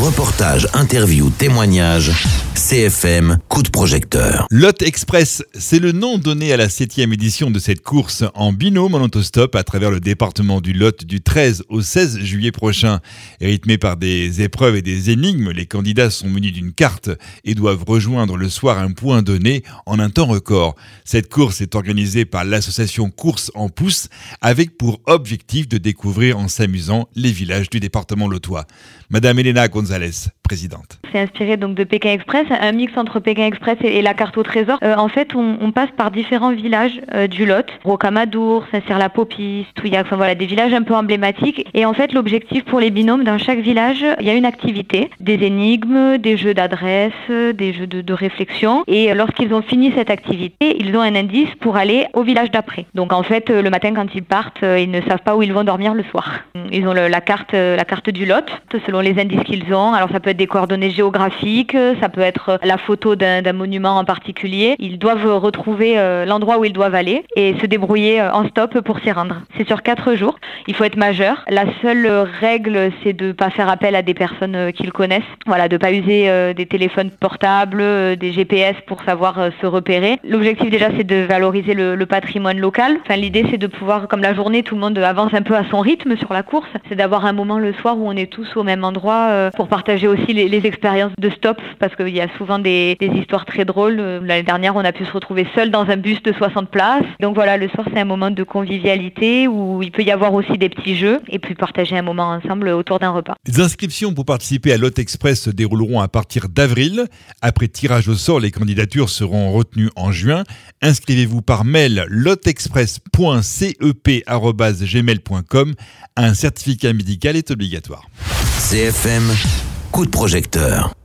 Reportages, interviews, témoignages, CFM, coup de projecteur. Lot Express, c'est le nom donné à la 7e édition de cette course en binôme en autostop à travers le département du Lot du 13 au 16 juillet prochain. Rythmé par des épreuves et des énigmes, les candidats sont munis d'une carte et doivent rejoindre le soir un point donné en un temps record. Cette course est organisée par l'association Course en Pouce avec pour objectif de découvrir en s'amusant les villages du département lotois. Madame Elena González, présidente. C'est inspiré donc de Pékin Express, un mix entre Pékin Express et la carte au trésor. En fait, on passe par différents villages du Lot, Rocamadour, Saint-Cyr-la-Popie, Touillac, voilà, des villages un peu emblématiques. Et en fait, l'objectif pour les binômes, dans chaque village, il y a une activité, des énigmes, des jeux d'adresse, des jeux de réflexion. Et lorsqu'ils ont fini cette activité, ils ont un indice pour aller au village d'après. Donc en fait, le matin quand ils partent, ils ne savent pas où ils vont dormir le soir. Ils ont la carte du Lot, selon les indices qu'ils ont. Alors ça peut être des coordonnées géographiques, ça peut être la photo d'un monument en particulier. Ils doivent retrouver l'endroit où ils doivent aller et se débrouiller en stop pour s'y rendre. C'est sur 4 jours. Il faut être majeur. La seule règle, c'est de ne pas faire appel à des personnes qu'ils connaissent. Voilà, de ne pas user des téléphones portables, des GPS pour savoir se repérer. L'objectif déjà, c'est de valoriser le patrimoine local. Enfin, l'idée, c'est de pouvoir, comme la journée, tout le monde avance un peu à son rythme sur la course. C'est d'avoir un moment le soir où on est tous au même endroit pour partager aussi les expériences de stop, parce qu'il y a souvent des histoires très drôles. L'année dernière, on a pu se retrouver seul dans un bus de 60 places. Donc voilà, le soir, c'est un moment de convivialité où il peut y avoir aussi des petits jeux et puis partager un moment ensemble autour d'un repas. Les inscriptions pour participer à Lot Express se dérouleront à partir d'avril. Après tirage au sort, les candidatures seront retenues en juin. Inscrivez-vous par mail lotexpress.cep@gmail.com. Un certificat médical est obligatoire. CFM, coup de projecteur.